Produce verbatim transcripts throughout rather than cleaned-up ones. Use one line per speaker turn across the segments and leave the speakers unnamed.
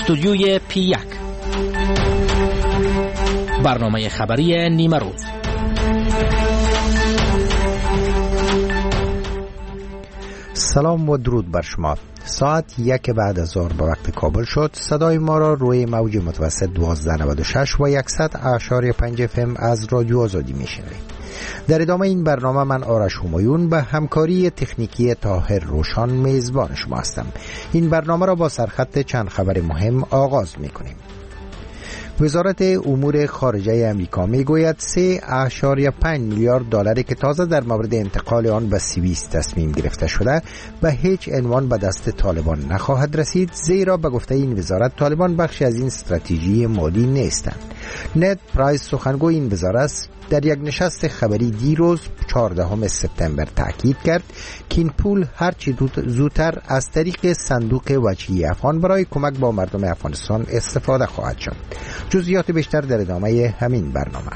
استودیوی پی یک، برنامه خبری نیمه روز.
سلام و درود بر شما. ساعت یک بعد از ظهر به وقت کابل شد. صدای ما را روی موج متوسط دوازده نود و شش و صد اشاری پنج اف ام از رادیو آزادی میشنوید. در ادامه این برنامه من آرش همایون به همکاری تکنیکی طاهر روشان میزبان شما هستم. این برنامه را با سرخط چند خبر مهم آغاز میکنیم. وزارت امور خارجه امریکا میگوید سه اشاریه پنج میلیارد دلاری که تازه در مورد انتقال آن به سوئیس تصمیم گرفته شده به هیچ عنوان به دست طالبان نخواهد رسید، زیرا به گفته این وزارت طالبان بخشی از این استراتژی مالی نیستند. نت پرایس سخنگوی این وزارت در یک نشست خبری دیروز چهاردهم سپتامبر تاکید کرد که این پول هرچی زودتر از طریق صندوق وجهی افغان برای کمک با مردم افغانستان استفاده خواهد شد. جزئیات بیشتر در ادامه همین برنامه.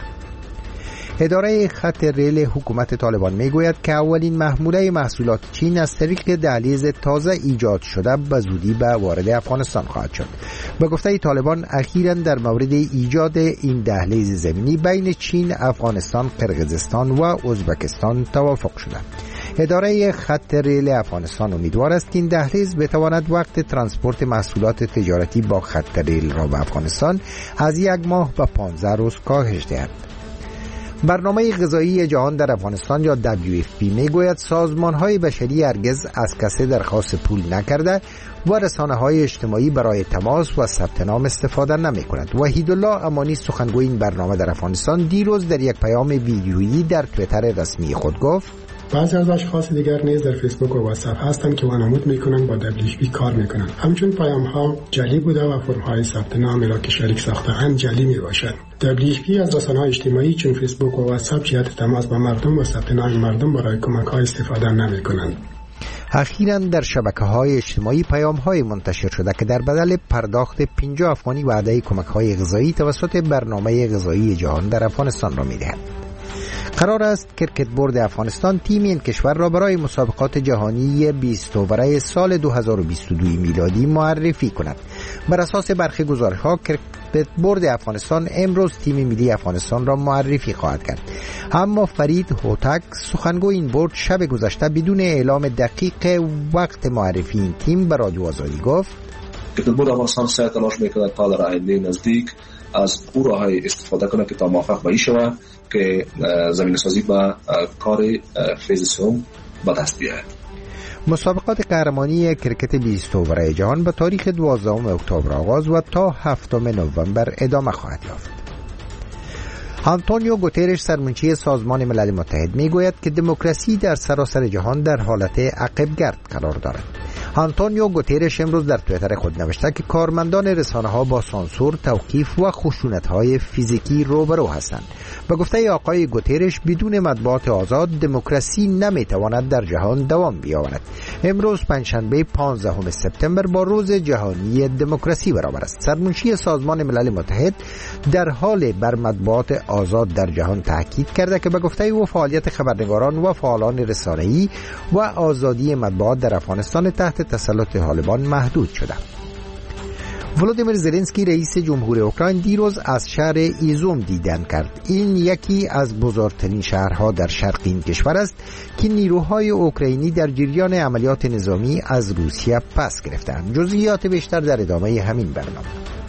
اداره خط ریل حکومت طالبان میگوید که اولین محموله محصولات چین از طریق دهلیز تازه ایجاد شده به زودی به وارد افغانستان خواهد شد. به گفته طالبان اخیراً در مورد ایجاد این دهلیز زمینی بین چین، افغانستان، قرقیزستان و ازبکستان توافق شده. اداره خط ریل افغانستان امیدوار است که این دهلیز بتواند وقت ترانسپورت محصولات تجارتی با خط ریل را به افغانستان از یک ماه به پانزده روز کاهش دهد. برنامه غذایی جهان در افغانستان یا دبلیو اف پی میگوید سازمان‌های بشری هرگز از کسی درخواست پول نکرده و رسانه‌های اجتماعی برای تماس و ثبت نام استفاده نمی‌کند. وحیدالله امانی سخنگوی این برنامه در افغانستان دیروز در یک پیام ویدیویی در توییتر رسمی خود گفت:
بعضی از اشخاص دیگر نیز در فیسبوک و واتساپ هستند که وانمود میکنند با دبلیو اف پی کار میکنند. همچون پیام ها جعلی بوده و فرم های ثبت نامی را که شریک ساخته‌اند جعلی میباشد. دبلیو اف پی از رسانه‌های اجتماعی چون فیسبوک و واتساپ جهت تماس با مردم و ثبت نام مردم برای کمک های استفاده نمیکنند.
اخیراً در شبکه‌های اجتماعی پیام‌های منتشر شده که در بدل پرداخت پنجاه افغانی وعده کمک‌های غذایی توسط برنامه غذایی جهان در افغانستان را می‌دهد. قرار است کرکت بورد افغانستان تیم این کشور را برای مسابقات جهانی بیست اووره سال دو هزار و بیست و دو میلادی معرفی کند. بر اساس برخی گزارش‌ها کرکت بورد افغانستان امروز تیم ملی افغانستان را معرفی خواهد کرد. اما فرید هوتک سخنگوی این بورد شب گذشته بدون اعلام دقیق وقت معرفی این تیم به رادیو آزادی گفت:
کرکت بورد افغانستان سعی تلاش می‌کند تا در آینده نزدیک از او راه‌های استفاده کنه که تا موفق به شود که زمین سازی با کار فیز سوم به دست بیاید.
مسابقات قهرمانی کرکت بیست اووره جهان به تاریخ دوازدهم اکتبر آغاز و تا هفتم نوامبر ادامه خواهد یافت. آنتونیو گوترش سرمنشی سازمان ملل متحد میگوید که دموکراسی در سراسر جهان در حالت عقب‌گرد قرار دارد. آنتونیو گوترش امروز در توییتر خود نوشته که کارمندان رسانه‌ها با سانسور، توقیف و خشونت‌های فیزیکی روبرو هستند. به گفته آقای گوترش بدون مطبوعات آزاد دموکراسی نمیتواند در جهان دوام بیاورد. امروز پنجشنبه پانزدهم سپتامبر با روز جهانی دموکراسی برابر است. سرمنشی سازمان ملل متحد در حال بر مطبوعات آزاد در جهان تاکید کرده که به گفته او فعالیت خبرنگاران و فعالان رسانه‌ای و آزادی مطبوعات در افغانستان تحت تسلط طالبان محدود شده. ولودیمیر زلنسکی رئیس جمهور اوکراین دیروز از شهر ایزوم دیدن کرد. این یکی از بزرگترین شهرها در شرق این کشور است که نیروهای اوکراینی در جریان عملیات نظامی از روسیه پس گرفتند. جزئیات بیشتر در ادامه همین برنامه.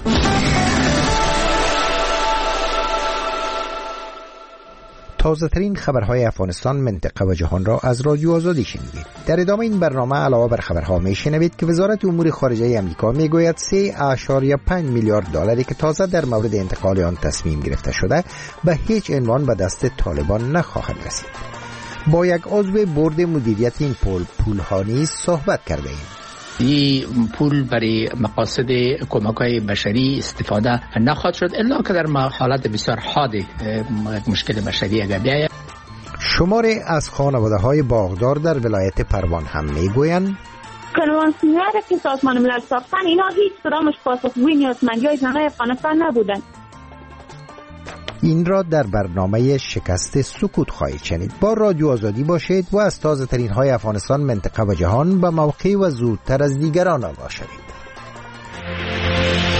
تازه ترین خبرهای افغانستان، منطقه و جهان را از رادیو آزادی شنیدید. در ادامه این برنامه علاوه بر خبرها میشنوید که وزارت امور خارجه امریکا میگوید سه اشاریه پنج میلیارد دلاری که تازه در مورد انتقال آن تصمیم گرفته شده به هیچ عنوان به دست طالبان نخواهد رسید. با یک عضو بورد مدیریت این پول پولها نیز صحبت کرده ایم.
این پول برای مقاصد کمک‌های بشری استفاده نخواهد شد الا که در حالت بسیار حاد مشکل بشری اگر بیاید.
شماری از خانواده‌های باغدار در ولایت پروان هم میگویند
کنوانسیون‌هایی که سازمان ملل ساختن اینا هیچ کدامش پاسخگوی نیازمندی‌های زنان افغانستان نبودند.
این را در برنامه شکست سکوت خواهید شنید. با رادیو آزادی باشید و از تازه ترین های افغانستان، منطقه و جهان به موقع و زودتر از دیگران آگاه شوید.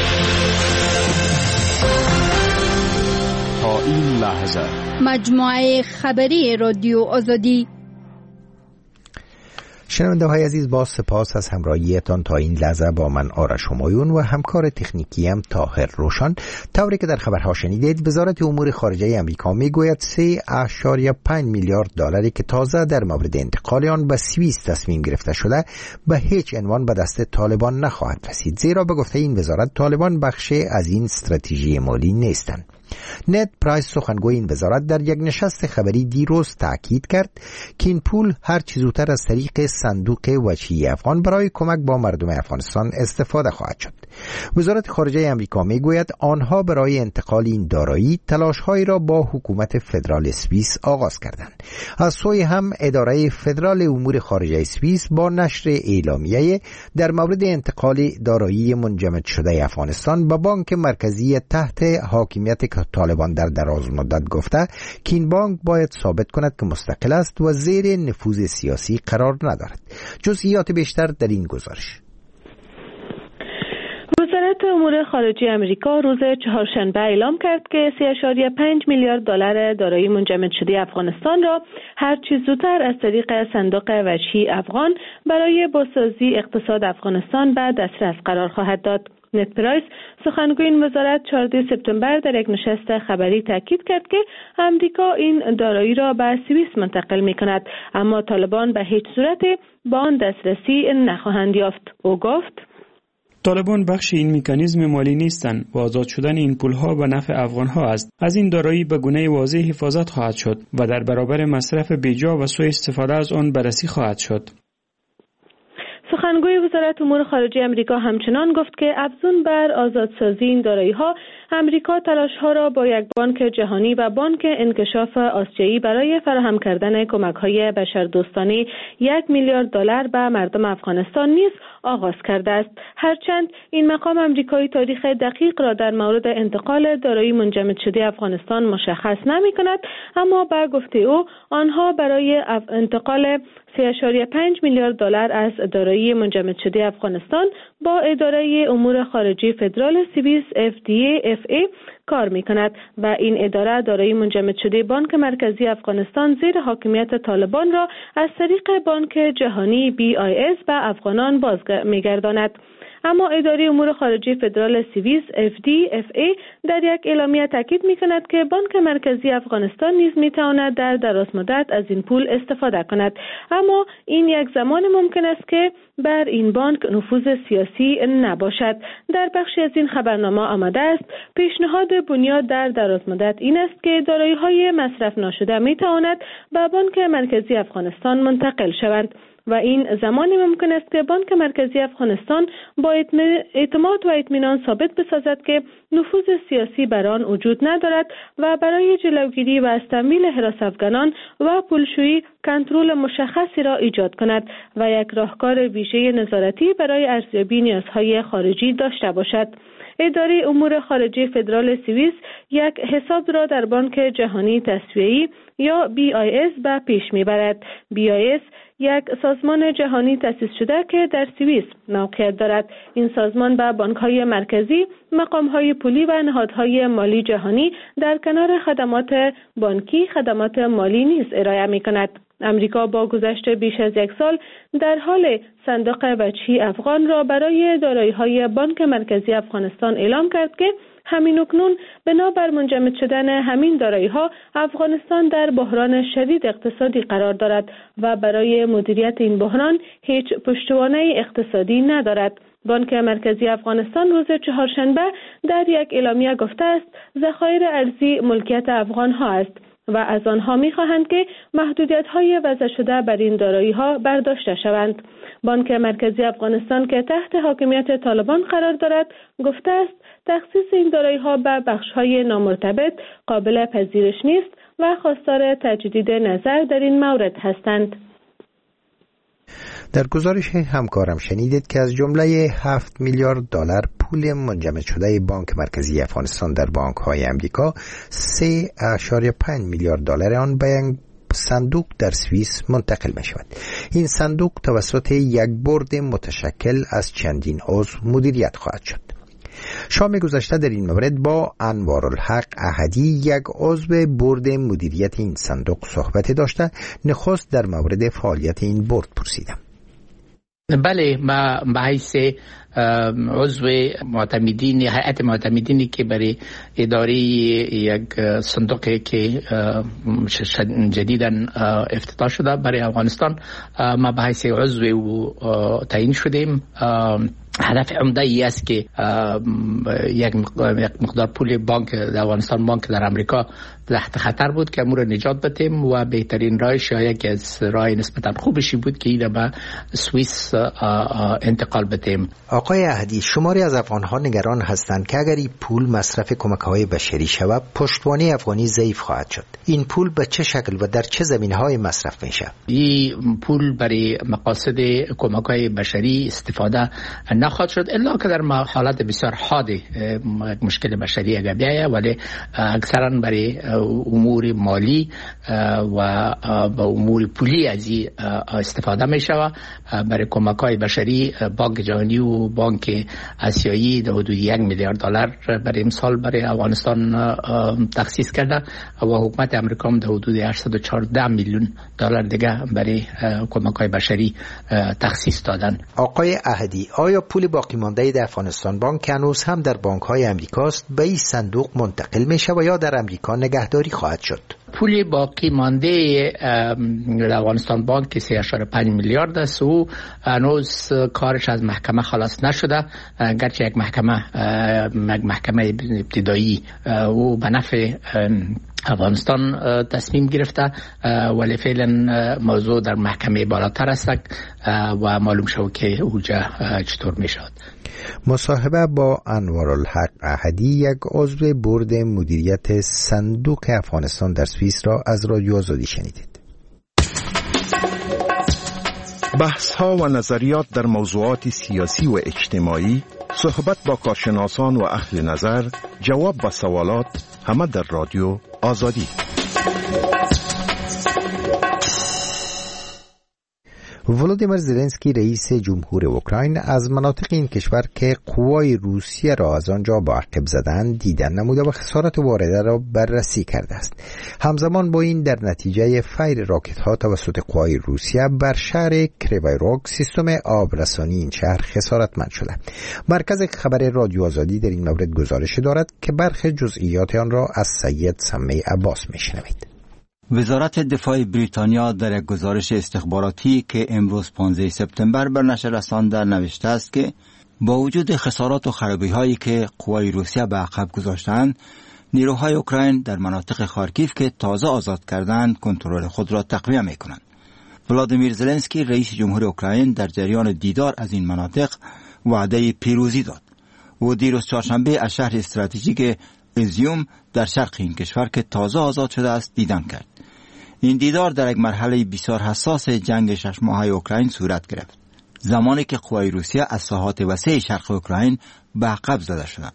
این لحظه
مجموعه خبری رادیو آزادی.
شنونده های عزیز، با سپاس از همراهیتان تا این لحظه با من آرش همایون و همکار تکنیکیم طاهر روشن. طوری که در خبرها شنیدید، وزارت امور خارجه امریکا میگوید سه اشاریه پنج میلیارد دلاری که تازه در مورد انتقال آن به سوئیس تصمیم گرفته شده به هیچ عنوان به دست طالبان نخواهد رسید، زیرا به گفته این وزارت طالبان بخشی از این استراتژی مالی نیستند. نت پرایس، سخنگوی این وزارت، در یک نشست خبری دیروز تاکید کرد که این پول هر چه زودتر از طریق صندوق وجهی افغان برای کمک با مردم افغانستان استفاده خواهد شد. وزارت خارجه امریکا میگوید آنها برای انتقال این دارایی تلاش‌هایی را با حکومت فدرال سوئیس آغاز کردند. از سوی هم اداره فدرال امور خارجه سوئیس با نشر اعلامیه در مورد انتقال دارایی منجمد شده افغانستان به بانک مرکزی تحت حاکمیت طالبان در دراز مدت گفته که این بانک باید ثابت کند که مستقل است و زیر نفوذ سیاسی قرار ندارد. جزئیات بیشتر در این گزارش.
وزارت امور خارجه امریکا روز چهارشنبه اعلام کرد که سه اشاریه پنج میلیارد دلار دارایی منجمد شده افغانستان را هر چه زودتر از طریق صندوق وجهی افغان برای بازسازی اقتصاد افغانستان به دسترس قرار خواهد داد. نت پرایس، سخنگوی این وزارت، چهاردهم سپتامبر در یک نشست خبری تاکید کرد که امریکا این دارایی را به سوئیس منتقل می کند، اما طالبان به هیچ صورت با آن دسترسی نخواهند یافت. او گفت
طالبان بخش این مکانیزم مالی نیستند و آزاد شدن این پولها به نفع افغانها است. از این دارایی به گونه واضح حفاظت خواهد شد و در برابر مصرف بیجا و سوء استفاده از آن بررسی خواهد شد.
سخنگوی وزارت امور خارجه امریکا همچنان گفت که افزون بر آزادسازی این دارایی‌ها، امریکا تلاش‌ها را با یک بانک جهانی و بانک انکشاف آسیایی برای فراهم کردن کمک‌های بشردوستانه یک میلیارد دلار به مردم افغانستان نیز آغاز کرده است. هرچند این مقام امریکایی تاریخ دقیق را در مورد انتقال دارایی منجمد شده افغانستان مشخص نمی‌کند، اما با گفته او آنها برای انتقال سه اشاریه پنج میلیارد دلار از دارایی منجمد شده افغانستان با اداره امور خارجه فدرال سوئیس اف دی ای اف ای کار می‌کند و این اداره دارایی منجمد شده بانک مرکزی افغانستان زیر حاکمیت طالبان را از طریق بانک جهانی بی آی اس به افغانان باز می‌گرداند. اما اداره امور خارجه فدرال سوئیس اف دی اف ای در یک اعلامیه تاکید می‌کند که بانک مرکزی افغانستان نیز می‌تواند در دراز مدت از این پول استفاده کند، اما این یک زمان ممکن است که بر این بانک نفوذ سیاسی نباشد. در بخشی از این خبرنامه آمده است پیشنهاد بنیاد در دراز مدت این است که دارایی‌های مصرف ناشده می‌تواند به بانک مرکزی افغانستان منتقل شوند و این زمانی ممکن است که بانک مرکزی افغانستان با اعتماد و اطمینان ثابت بسازد که نفوذ سیاسی بر آن وجود ندارد و برای جلوگیری و از تمویل حراس افغانان و پولشویی کنترل مشخصی را ایجاد کند و یک راهکار ویژه نظارتی برای ارزیابی نیازهای خارجی داشته باشد. اداره امور خارجه فدرال سوئیس یک حساب را در بانک جهانی تسویه‌ای یا بی آی اس به پیش میبرد. بی آی اس یک سازمان جهانی تأسیس شده که در سوئیس موقعیت دارد. این سازمان به بانک‌های مرکزی، مقام‌های پولی و نهادهای مالی جهانی در کنار خدمات بانکی خدمات مالی نیز ارائه می‌کند. امریکا با گذشت بیش از یک سال در حال صندوق وجهی افغان را برای دارایی‌های بانک مرکزی افغانستان اعلام کرد که همین اکنون بنابر منجمد شدن همین دارایی‌ها افغانستان در بحران شدید اقتصادی قرار دارد و برای مدیریت این بحران هیچ پشتوانه اقتصادی ندارد. بانک مرکزی افغانستان روز چهارشنبه در یک اعلامیه گفته است ذخایر ارزی ملکیت افغان‌ها است و از آنها می‌خواهند که محدودیت‌های وضع شده بر این دارایی‌ها برداشته شوند. بانک مرکزی افغانستان که تحت حاکمیت طالبان قرار دارد گفته است تخصیص این دارایی‌ها به بخش‌های نامرتبط قابل پذیرش نیست و خواستار تجدید نظر در این مورد هستند.
در گزارش همکارم شنیدید که از جمله هفت میلیارد دلار پول منجمد شده بانک مرکزی افغانستان در بانک‌های امریکا سه اشاریه پنج میلیارد دلار آن به صندوق در سوئیس منتقل می شود. این صندوق توسط یک بورد متشکل از چندین عضو مدیریت خواهد شد. شام گذشته در این مورد با انوارالحق احدی یک عضو بورد مدیریت این صندوق صحبت داشته. نخست در مورد فعالیت این بورد پرسیدم.
بله، ما به حیث عضو معتمدین هیئت معتمدینی که برای اداره یک صندوقی که جدیداً افتتاح شده برای افغانستان، ما به حیث عضو تعیین شدیم. هدف عمده ای است که یک مقدار پول بانک در افغانستان، بانک در امریکا تحت خطر بود که امور نجات بدیم و بهترین راهش یا یکی از راه نسبتا خوبشی بود که این به سوئیس انتقال بدیم.
آقای احدی، شماری از افغان‌ها نگران هستند که اگر این پول مصرف کمک‌های بشری شود، پشتوانه افغانی ضعیف خواهد شد. این پول به چه شکل و در چه زمینه‌های مصرف میشه؟
این پول برای مقاصد کمک‌های بشری استفاده نخواهد شد الا که در حالت بسیار حاد مشکل بشری اگر بیایه، ولی اکثرا برای امور مالی و با امور پولی از این استفاده می شود. برای کمک‌های بشری بانک جهانی و بانک آسیایی در حدود یک میلیارد دلار برای امسال برای افغانستان تخصیص کرده و حکومت امریکا هم در حدود هشتصد و چهارده میلیون دلار دیگه برای کمک‌های بشری تخصیص دادن.
آقای احدی، آیا پول باقی مانده در افغانستان بانک که هنوز هم در بانک‌های امریکاست به این صندوق منتقل میشه و یا در امریکا نگهداری خواهد شد؟
پول باقی مانده در افغانستان بانک که سه اشاره پنج میلیارد است و هنوز کارش از محکمه خلاص نشده، گرچه یک محکمه محکمه ابتدایی و به نفع افغانستان تصمیم گرفته، ولی فعلا موضوع در محکمه بالاتر است و معلوم شد که اوجا چطور میشد.
مصاحبه با انوارالحق احدی، یک عضو بورد مدیریت صندوق افغانستان در سوئیس را از رادیو آزادی شنیدید.
بحث ها و نظریات در موضوعات سیاسی و اجتماعی، صحبت با کارشناسان و اهل نظر، جواب به سوالات، همه در رادیو آزادی.
ولودیمیر زلنسکی رئیس جمهور اوکراین از مناطق این کشور که قوای روسیه را از آنجا با عقب زدن دیدن نموده و خسارت وارده را بررسی کرده است. همزمان با این در نتیجه فیر راکت ها توسط قوای روسیه بر شهر کریوای سیستم آبرسانی این شهر خسارتمند شده. مرکز خبر رادیو آزادی در این مورد گزارش دارد که برخی جزئیات آن را از سید سمی عباس میشنوید.
وزارت دفاع بریتانیا در یک گزارش استخباراتی که امروز پانزده سپتامبر بر نشر رسانده نوشته است که با وجود خسارات و خرابی‌هایی که قوای روسیه به عقب گذاشتند، نیروهای اوکراین در مناطق خارکیف که تازه آزاد کردند کنترل خود را تقویت می‌کنند. ولادیمیر زلنسکی رئیس جمهور اوکراین در جریان دیدار از این مناطق وعده پیروزی داد. او دیروز چهارشنبه از شهر استراتژیک ایزیوم در شرق این کشور که تازه آزاد شده است دیدن کرد. این دیدار در یک مرحله بسیار حساس جنگ شش ماهه اوکراین صورت گرفت، زمانی که قوای روسیه از ساحات وسیع شرق اوکراین به عقب زده شدند.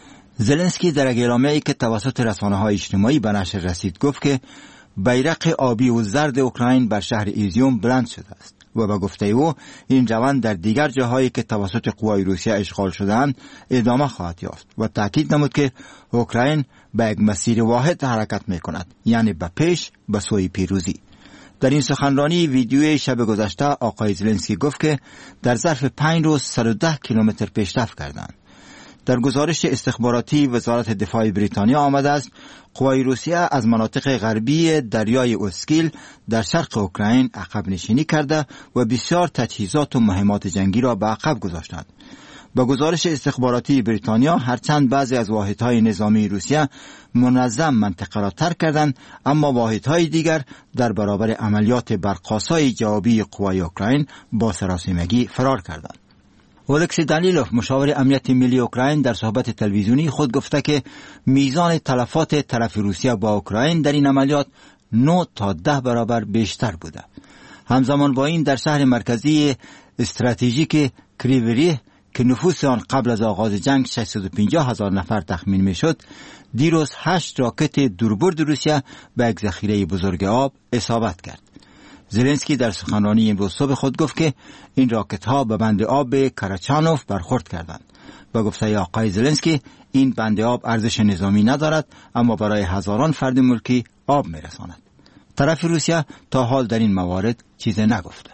زلنسکی در یک اعلامیه‌ای که توسط رسانه‌های اجتماعی به نشر رسید گفت که بیرق آبی و زرد اوکراین بر شهر ایزیوم بلند شده است و به گفته او این روند در دیگر جاهایی که توسط قوای روسیه اشغال شده‌اند ادامه خواهد یافت و تاکید نمود که اوکراین به یک مسیر واحد حرکت می‌کند، یعنی به پیش به سوی پیروزی. در این سخنرانی ویدیوی شب گذشته آقای زلنسکی گفت که در ظرف پنج روز صد و ده کیلومتر پیشرفت کردند. در گزارش استخباراتی وزارت دفاع بریتانیا آمده است قوای روسیه از مناطق غربی دریای اسکیل در شرق اوکراین عقب نشینی کرده و بسیار تجهیزات و مهمات جنگی را به عقب گذاشتند. با گزارش استخباراتی بریتانیا هرچند بعضی از واحدهای نظامی روسیه منظم منطقه را ترک کردند، اما واحدهای دیگر در برابر عملیات برق‌آسای جوابی قوای اوکراین با سراسیمگی فرار کردند. اولکسی دانیلوف مشاور امنیت ملی اوکراین در صحبت تلویزیونی خود گفته که میزان تلفات طرف روسیه با اوکراین در این عملیات نه تا ده برابر بیشتر بوده. همزمان با این در شهر مرکزی استراتژیک کریوریه که نفوس آن قبل از آغاز جنگ ششصد و پنجاه هزار نفر تخمین میشد، دیروز هشت راکت دوربرد روسیه به یک ذخیره بزرگ آب اصابت کرد. زلنسکی در سخنرانی امروز صبح خود گفت که این راکت ها به بند آب کراچانوف برخورد کردند. به گفته آقای زلنسکی این بند آب ارزش نظامی ندارد اما برای هزاران فرد ملکی آب میرساند. طرف روسیه تا حال در این موارد چیزی نگفته.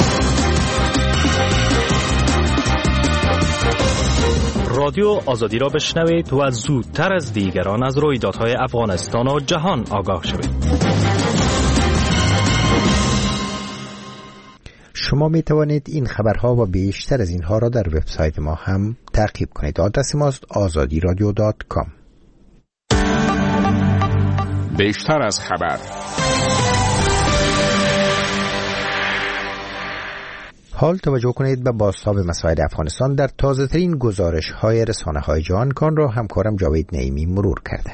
رادیو آزادی را بشنوید و زودتر از دیگران از رویدادهای افغانستان و جهان آگاه شوید.
شما می توانید این خبرها و بیشتر از اینها را در وبسایت ما هم تعقیب کنید. آدرس ماست آزادی رادیو دات کام.
بیشتر از خبر.
حال توجه کنید به بازتاب مسائل افغانستان در تازه ترین گزارش های رسانه های جهان. کان را همکارم جاوید نعیمی مرور کرده.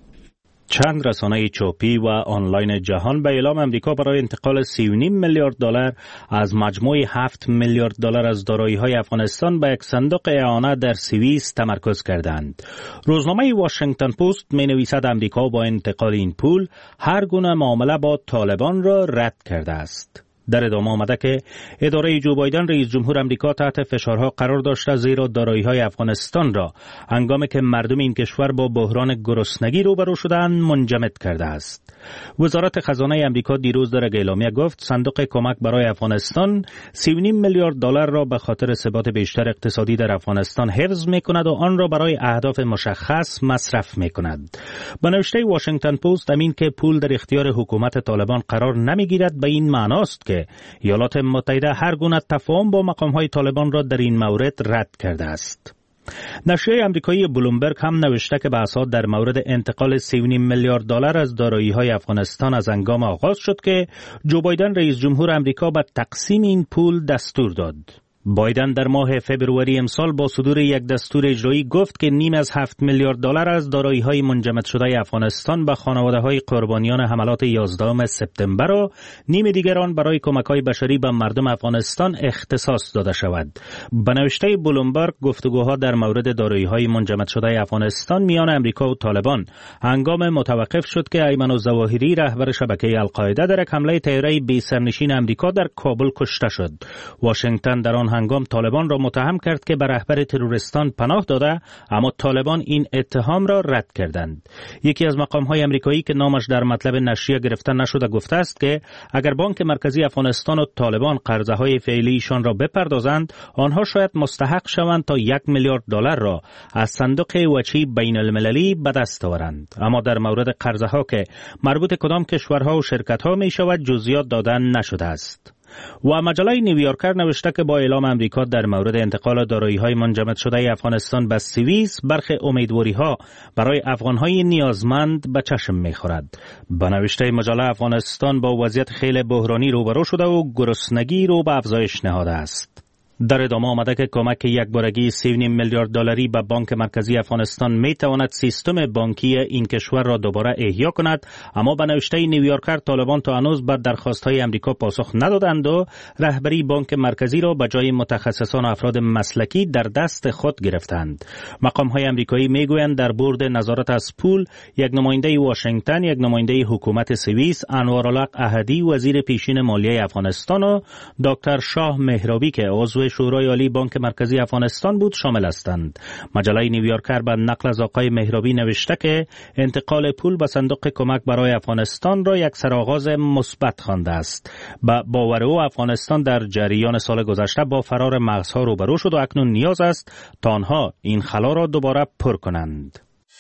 چند رسانه چاپی و آنلاین جهان به اعلام امریکا برای انتقال سی و نیم میلیارد دلار از مجموع هفت میلیارد دلار از دارایی‌های افغانستان به یک صندوق اعانه در سوئیس تمرکز کردند. روزنامه واشنگتن پست می‌نویسد امریکا با انتقال این پول هر گونه معامله با طالبان را رد کرده است. در ادامه آمده که اداره جو بایدن رئیس جمهور امریکا تحت فشارها قرار داشته زیرا دارایی‌های افغانستان را هنگامی که مردم این کشور با بحران گرسنگی روبرو شدند منجمد کرده است. وزارت خزانه امریکا دیروز در اعلامیه گفت صندوق کمک برای افغانستان سی و نیم میلیارد دلار را به خاطر ثبات بیشتر اقتصادی در افغانستان حفظ می‌کند و آن را برای اهداف مشخص مصرف می‌کند. به نوشته واشنگتن پست امین که پول در اختیار حکومت طالبان قرار نمی‌گیرد به این معناست که ایالات متحده هر گونه تفاهم با مقام‌های طالبان را در این مورد رد کرده است. نشریه آمریکایی بلومبرگ هم نوشته که بحث‌ها در مورد انتقال سی و نیم میلیارد دلار از دارایی‌های افغانستان از هنگام آغاز شد که جو بایدن رئیس جمهور آمریکا به تقسیم این پول دستور داد. بایدن در ماه فبروری امسال با صدور یک دستور اجرایی گفت که نیم از هفت میلیارد دلار از دارایی‌های منجمد شده افغانستان به خانواده‌های قربانیان حملات یازدهم سپتامبر و نیم دیگر آن برای کمک‌های بشری به مردم افغانستان اختصاص داده شود. به نوشته بلومبرگ گفتگوها در مورد دارایی‌های منجمد شده افغانستان میان امریکا و طالبان هنگام متوقف شد که ایمن الظواهری رهبر شبکه القاعده در یک حمله طیاره بی سرنشین امریکا در کابل کشته شد. واشنگتن در آن هنگام طالبان را متهم کرد که به رهبر تروریستان پناه داده، اما طالبان این اتهام را رد کردند. یکی از مقام‌های آمریکایی که نامش در مطلب نشریه گرفته نشده گفته است که اگر بانک مرکزی افغانستان و طالبان قرضه‌های فعلیشان را بپردازند، آنها شاید مستحق شوند تا یک میلیارد دلار را از صندوق وچی بین المللی به دست آورند. اما در مورد قرضه‌ها که مربوط کدام کشورها و شرکت‌ها می‌شود جزئیات دادن نشده است. و مجله نیویورکر نوشته که با اعلام امریکا در مورد انتقال دارایی‌های منجمد شده افغانستان به سوئیس برخی امیدواری‌ها برای افغان‌های نیازمند به چشم می‌خورد. به نوشته مجله افغانستان با وضعیت خیلی بحرانی روبرو شده و گرسنگی رو به افزایش نهاده است. در ادامه آمده که کمک یک بارگی سی و نیم میلیارد دلاری به بانک مرکزی افغانستان می تواند سیستم بانکی این کشور را دوباره احیا کند، اما به نوشته نیویورکر طالبان تا هنوز به درخواست‌های امریکا پاسخ ندادند و رهبری بانک مرکزی را به جای متخصصان و افراد مسلکی در دست خود گرفتند. مقام‌های آمریکایی میگویند در بورد نظارت از پول یک نماینده واشنگتن، یک نماینده حکومت سوئیس، انوارالحق احدی وزیر پیشین مالیه افغانستان و دکتر شاه مهرابی که عضو شورای عالی بانک مرکزی افغانستان بود شامل هستند. مجله نیویورکر به نقل از آقای مهرابی نوشته که انتقال پول به صندوق کمک برای افغانستان را یک سرآغاز مثبت خوانده است. با باور او افغانستان در جریان سال گذشته با فرار مغزها روبرو شد و اکنون نیاز است تا آنها این خلا را دوباره پر کنند.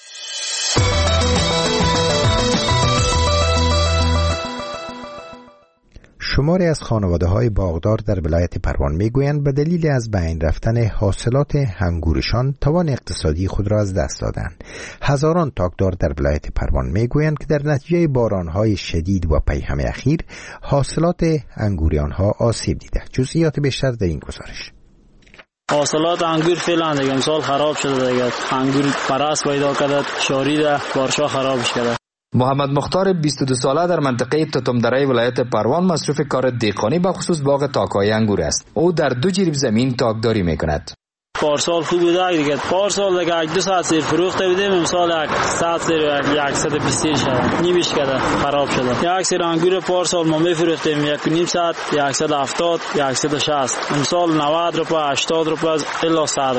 شماری از خانواده‌های باغدار در ولایت پروان میگویند به دلیل از بین رفتن حاصلات هنگورشان توان اقتصادی خود را از دست دادند. هزاران تاکدار در ولایت پروان میگویند که در نتیجه باران‌های شدید و پیهم اخیر حاصلات انگوری آنها آسیب دیده. جزئیات بیشتر در این گزارش.
حاصلات انگور فعلا دیگه امسال خراب شده دیگه. انگور پرست پیدا کرده، شاریده، بارشا خرابش کرده.
محمد مختار بیست و دو ساله در منطقه توتمدره ولایت پروان مصروف کار دهقانی به خصوص باغ تاک‌های انگور است. او در دو جریب زمین تاکداری می‌کند.
پارسال خوب بوده دیگه. پارسال دیگه یک دو ساعت سیر فروخته بودیم، امسال یک ساعت سیر صد و بیست شده. نیمش کرده، خراب شده. یک سیر انگور پارسال ما می‌فروختیم یک و نیم ساعت صد و هفتاد صد و شصت. امسال نود روپیه، هشتاد روپیه الی صد.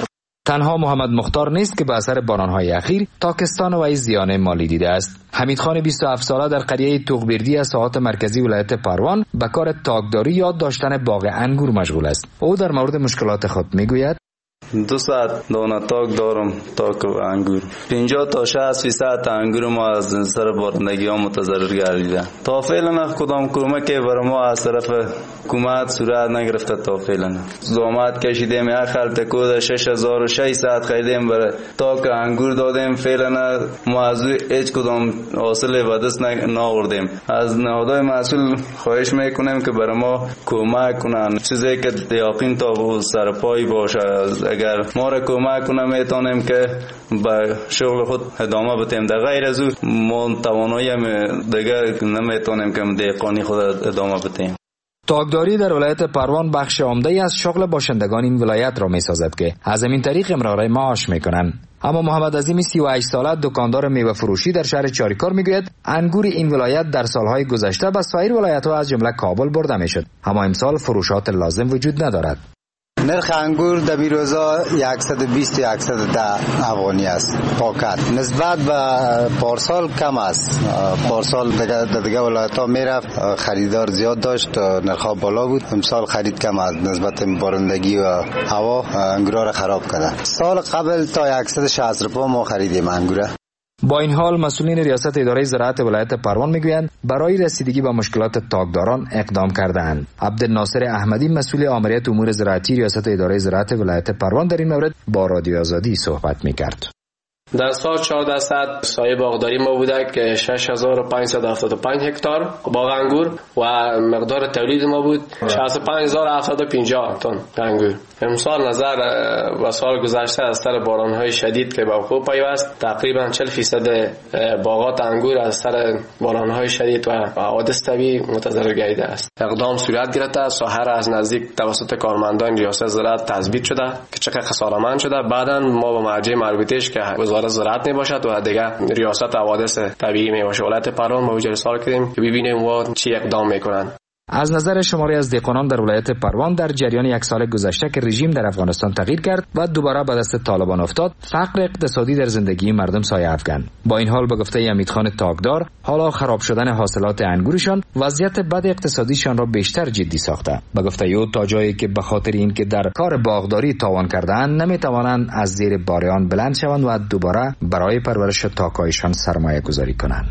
تنها محمد مختار نیست که به اثر بارانهای اخیر تاکستان و زیان مالی دیده است. حمید خان بیست و هفت ساله در قریه توغبردی از ساحات مرکزی ولایت پروان به کار تاکداری یا داشتن باغ انگور مشغول است. او در مورد مشکلات خود میگوید:
دو ساعت دانه تاک دارم، تاک و انگور. پنجاه تا شصت فیصد انگور ما از سر بارندگی ها متضرر گردیده. تا فعلا کدام کمک برای ما از طرف حکومت صورت نگرفته. تا فعلا زحمت کشیدیم، یک خلط کود شش هزار و ششصد خریدیم برای تاک انگور دادیم. فعلا ما از هیچ کدام حاصل به دست نآوردیم. از نهادهای مسئول خواهش میکنیم که برای ما کمک کنن، چیزی که یقین تا سر پای باشه. اگر ما را کمک کنه میتونیم که به شغل خود ادامه بدیم. در غیر از او ما توانایی دیگر نمیتونیم که دهقانی خود ادامه بدیم.
تاکداری در ولایت پروان بخش عمده از شغل باشندگان این ولایت را میسازد که از این طریق امرار معاش میکنند. اما محمد عظیم سی و هشت ساله دکاندار میوه فروشی در شهر چاریکار میگوید انگور این ولایت در سالهای گذشته به سایر ولایت‌ها از جمله کابل برده میشد، اما امسال فروشات لازم وجود ندارد.
نرخ انگور در بیروزا صد و بیست تا صد و ده افغانی است پاکت. نسبت به پارسال کم است. پارسال دیگه دیگه ولایت‌ها میرفت، خریدار زیاد داشت، نرخ بالا بود. امسال خرید کم است نسبت به بارندگی و هوا انگورا را خراب کرده. سال قبل تا صد و شصت روپیه ما خریدیم انگور.
با این حال مسئولین ریاست اداره زراعت ولایت پروان میگویند برای رسیدگی به مشکلات تاکداران اقدام کرده‌اند. عبدالناصر احمدی مسئول آمریت امور زراعتی ریاست اداره زراعت ولایت پروان در این مورد با رادیو آزادی صحبت میکرد.
در سال چهارده صد سایه باغداری ما بوده که شش هزار و پانصد و هفتاد و پنج هکتار باغ انگور و مقدار تولید ما بود شصت و پنج هزار و هفتصد و پنجاه تن انگور. امسال نظر و سال گذشته از سر بارانهای شدید که به وقوع پیوست تقریبا چهل فیصد باغات انگور از سر بارانهای شدید و حوادث طبیعی متضرر گردیده است. اقدام صورت گرفته، ساحه را از نزدیک توسط کارمندان ریاست زراعت تثبیت شده که چقدر خسارتمند شده. بعداً ما با مرجع مربوطه‌اش که وزارت زراعت می باشد و دیگه ریاست حوادث طبیعی می باشه ولایت پروان ما وجه ارسال کردیم که ببینیم و چی اقدام میکنن.
از نظر شماری از دهقانان در ولایت پروان در جریان یک سال گذشته که رژیم در افغانستان تغییر کرد و دوباره به دست طالبان افتاد، فقر اقتصادی در زندگی مردم سایه افکند. با این حال به گفته حمید خان تاکدار، حالا خراب شدن حاصلات انگورشان وضعیت بد اقتصادیشان را بیشتر جدی ساخته. به گفته او تا جایی که به خاطر اینکه در کار باغداری تاوان کرده‌اند نمیتوانند از زیر بار آن بلند شوند و دوباره برای پرورش تاک‌هایشان سرمایه گذاری کنند.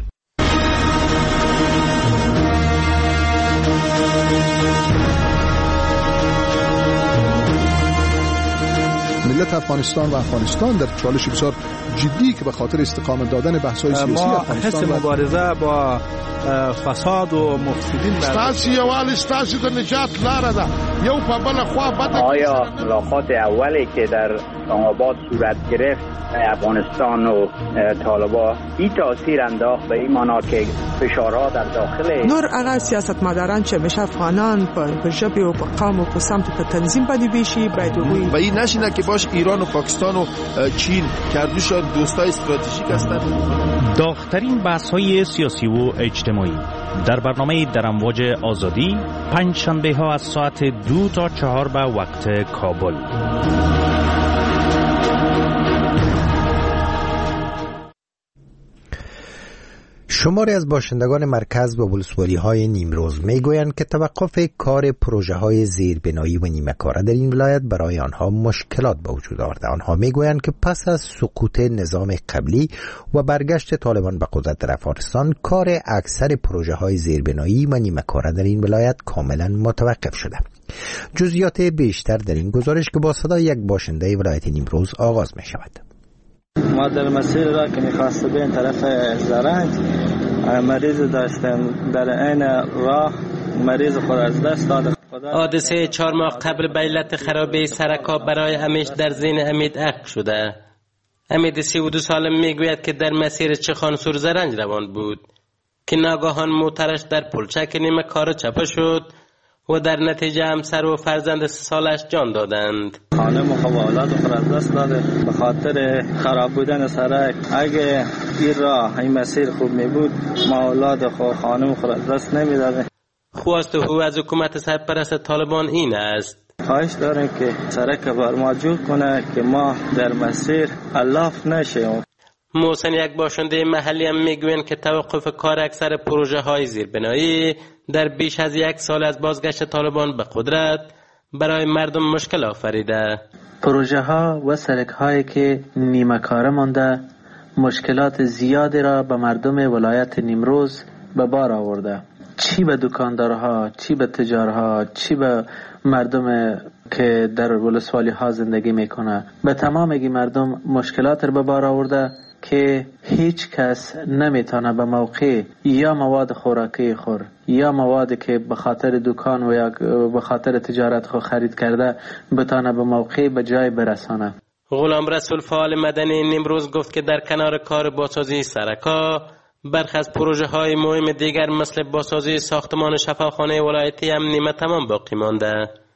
ملت افغانستان و افغانستان در چالش بسیار جدی که به خاطر استقامت دادن بحث‌های سیاسی افغانستان
ما مبارزه با فساد و مفسدین
ستاسو یوال ستاسو د نجات لاره ده یو په بل خوا بده.
آیا ملاقات اولی که در اسلام آباد صورت گرفت افغانستان و طالبان این تاثیر انداخت به این معنا که فشارها در داخل
نور هغه سیاستمداران چې میشه افغانان په ژبه او په قوم او په سمت په تنظیم باندې بشي باید وي
و این نشینه که باش ایران و پاکستان و چین کردوشان دوستای استراتژیک هستند.
داغ‌ترین بحث‌های سیاسی و اجتماعی در برنامه در امواج آزادی پنج شنبه ها از ساعت دو تا چهار به وقت کابل.
شماری از باشندگان مرکز و ولسوالی های نیمروز می گویند که توقف کار پروژه های زیربنایی و نیمه کاره در این ولایت برای آنها مشکلات به وجود آورده. آنها می گویند که پس از سقوط نظام قبلی و برگشت طالبان به قدرت در افغانستان کار اکثر پروژه های زیربنایی و نیمه کاره در این ولایت کاملا متوقف شده. جزئیات بیشتر در این گزارش که با صدای یک باشنده ولایت نیمروز آغاز می شود.
ما در مسیر را که می‌خواست به این طرف زرنج مریض داشتیم، در این راه مریض خود از دست داد.
حادثه چهار ماه قبل به علت خرابی سرکا برای همیش در ذهن امید عقد شده. امید سی و دو ساله میگوید که در مسیر چخانسور زرنج روان بود که ناگهان موترش در پلچک نیمه کار چپه شد و در نتیجه همسر و فرزند سه سالش جان دادند.
خانم و اولاد خود از دست داده به خاطر خراب بودن سرک. اگه این راه این مسیر خوب می بود ما اولاد خود خانم خود از دست نمی داده.
خواست او از حکومت سرپرست طالبان این است:
خواهش دارم که سرک بر ما جور کنه که ما در مسیر الاف نشیم.
محسن یک باشنده محلی هم میگوین که توقف کار اکثر پروژه های زیربنایی در بیش از یک سال از بازگشت طالبان به قدرت برای مردم مشکل آفریده.
پروژه ها و سرک هایی که نیمه کاره مانده مشکلات زیادی را به مردم ولایت نیمروز به بار آورده، چی به دکاندارها، چی به تجارها، چی به مردم که در ولسوالی ها زندگی میکنه. به تمام این مردم مشکلات را به بار آورده که هیچ کس نمیتونه به موقع یا مواد خوراکی خور یا موادی که به خاطر دکان و یا به خاطر تجارت خود خرید کرده بتونه به موقع به جای برسانه.
غلام رسول فعال مدنی نیمروز گفت که در کنار کار بازسازی سرکا برخی از پروژه های مهم دیگر مثل بازسازی ساختمان شفاخانه ولایتی هم نیمه تمام باقی مانده.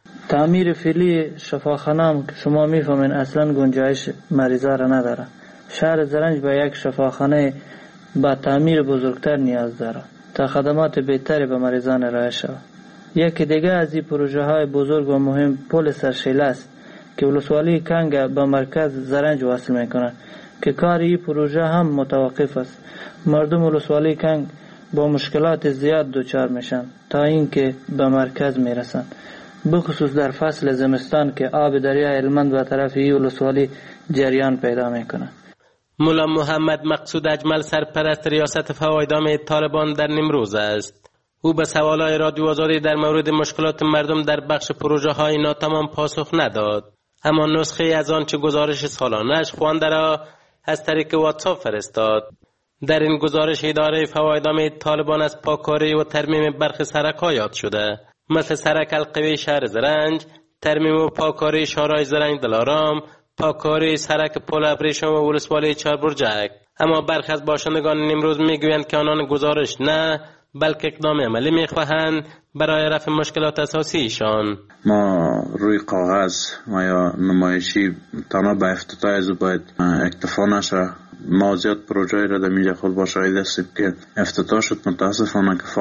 تعمیر فعلی شفاخانه هم که شما میفهمین اصلا گنجایش مریضا را نداره. شهر زرنج به یک شفاخانه با تعمیر بزرگتر نیاز داره تا خدمات بهتری به مریضان ارائه شود. یکی دیگه از این پروژه های بزرگ و مهم پل سرشیله است که ولسوالی کنگ به مرکز زرنج وصل میکنه که کار این پروژه هم متوقف است. مردم ولسوالی کنگ با مشکلات زیاد دچار میشن تا اینکه به مرکز میرسن، بخصوص در فصل زمستان که آب دریای هلمند به طرف این ولسوالی جریان پیدا میکنه.
مولا محمد مقصود اجمل سرپرست ریاست فوایدام طالبان در نیمروز است. او به سوالای رادیو آزادی در مورد مشکلات مردم در بخش پروژه های ناتمام پاسخ نداد، اما نسخه از آنچه گزارش سالانه‌اش خوانده را از طریق واتساپ فرستاد. در این گزارش اداره فوایدام طالبان از پاکاری و ترمیم برخی سرک‌ها یاد شده، مثل سرک القوی شهر زرنج، ترمیم و پاکاری شارع زرنج دلارام، پاکاری سرک پل ابریشم و ولسوالی چهاربرجک. اما برخی از باشندگان نیمروز میگویند که آنان گزارش نه بلکه اقدام عملی میخواهند برای رفع مشکلات اساسیشان.
ما روی کاغذ ما یا نمایشی تنها به افتتاح از باید اکتفا نشه. ما زیاد پروژه را در اینجا خود با شاهد هستیم که افتتاح شد، متاسفانه که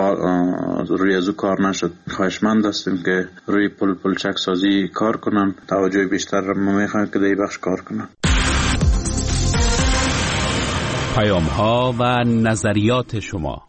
روی ازو کار نشد. خواهشمند هستیم که روی پل پلچک سازی کار کنن، توجه بیشتر را ما میخواهیم که در این بخش کار کنن.
پیام ها و نظریات شما.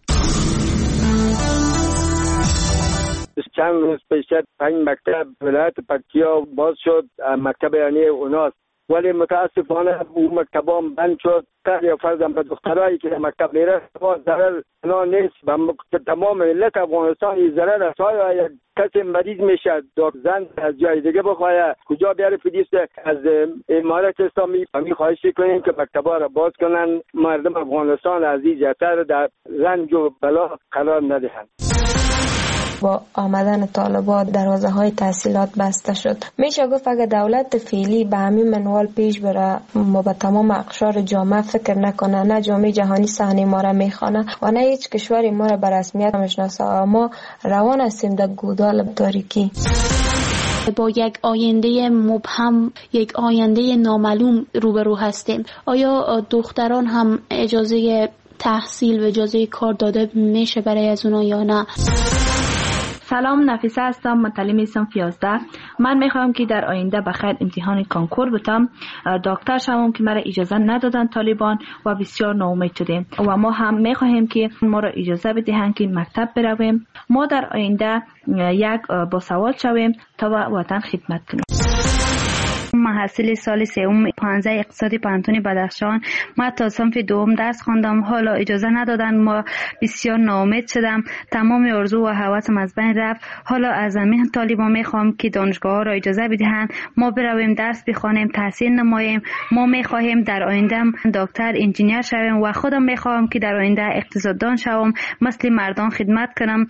چند روز پیش پنج مکتب ولایت پکتیا باز شد، مکتب یعنی اوناست، ولی متاسفانه اون مکتبام بند شد. یا فرضاً به دخترایی که مکتب میره ضرر نه نیست، به تمام ملت افغانستان این ضرر است. آیا یک کسی مریض میشه دار زن از جای دیگه بخواه کجا بیاره پلیس؟ از امارت اسلامی همین خواهش کنیم که مکتبا را باز کنن، مردم افغانستان عزیزتر در رنج و بلا قرار ندهند.
با آمدن طالبان دروازه های تحصیلات بسته شد. میشه گفت اگر دولت فعلی به همین منوال پیش بره ما به تمام اقشار جامعه فکر نکنه، نه جامعه جهانی صحنه ما را میخوانه و نه هیچ کشوری ما را به رسمیت میشناسه، ما روان هستیم در گودال تاریکی.
با یک آینده مبهم، یک آینده نامعلوم روبرو هستیم. آیا دختران هم اجازه تحصیل و اجازه کار داده میشه برای از اونا یا نه؟
سلام، نفیسه هستم، متعلم صنف یازده. من میخوام که در آینده بخیر امتحان کانکور بتم، دکتر شوم که مرا اجازه ندادن طالبان و بسیار ناامید شدیم و ما هم میخواهیم که ما را اجازه بدهند که مکتب برویم، ما در آینده یک باسواد شویم تا وطن خدمت کنیم.
محصل سال سوم پانزده اقتصادی پانتون بدخشان. ما تا صنف دوم درس خواندم، حالا اجازه ندادن، ما بسیار ناامید شدم، تمام آرزو و هوسم از بین رفت. حالا از همین طالبان میخوام که دانشگاه ها را اجازه بدهند ما برویم درس بخوانیم، تحصیل نماییم. ما میخواهیم در آینده دکتر انجینیر شویم و خودم میخوام که در آینده اقتصاددان شوم، مثل مردان خدمت کنم.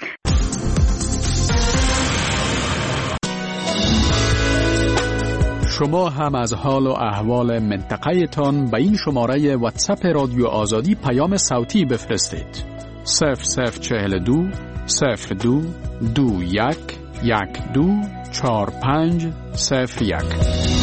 شما هم از حال و احوال منطقه تان به این شماره واتساپ رادیو آزادی پیام صوتی بفرستید. صفر صفر چهل دو صفر دو دو یک یک دو چهار پنج صفر یک.